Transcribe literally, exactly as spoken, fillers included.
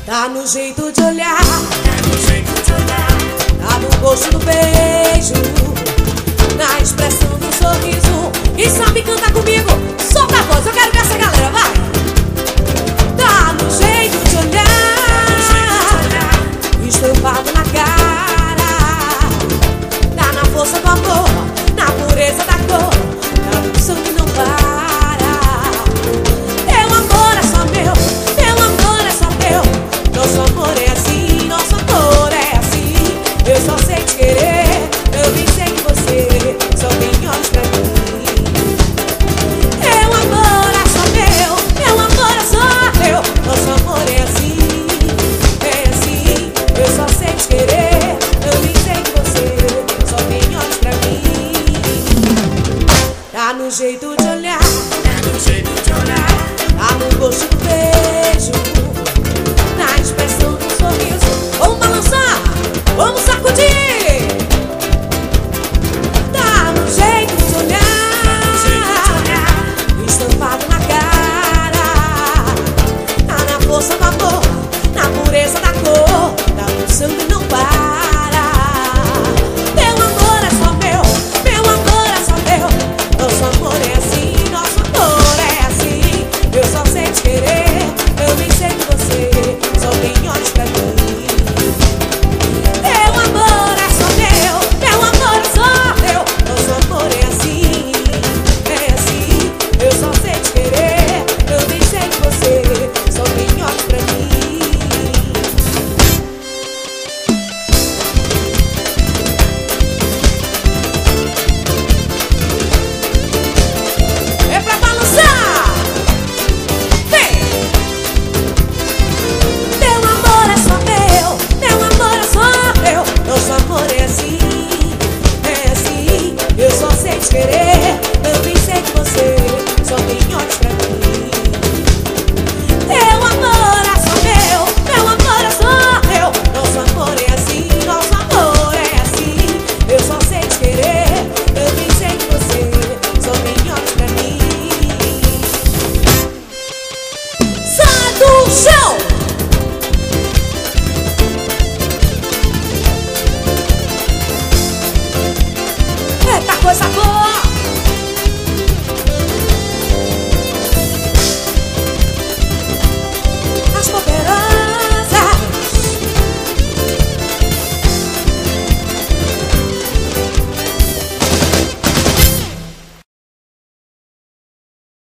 Tá no jeito de olhar, Tá no jeito de olhar, tá no gosto do beijo, na expressão do sorriso. Quem sabe canta comigo, solta a voz, eu quero ver essa galera, vai!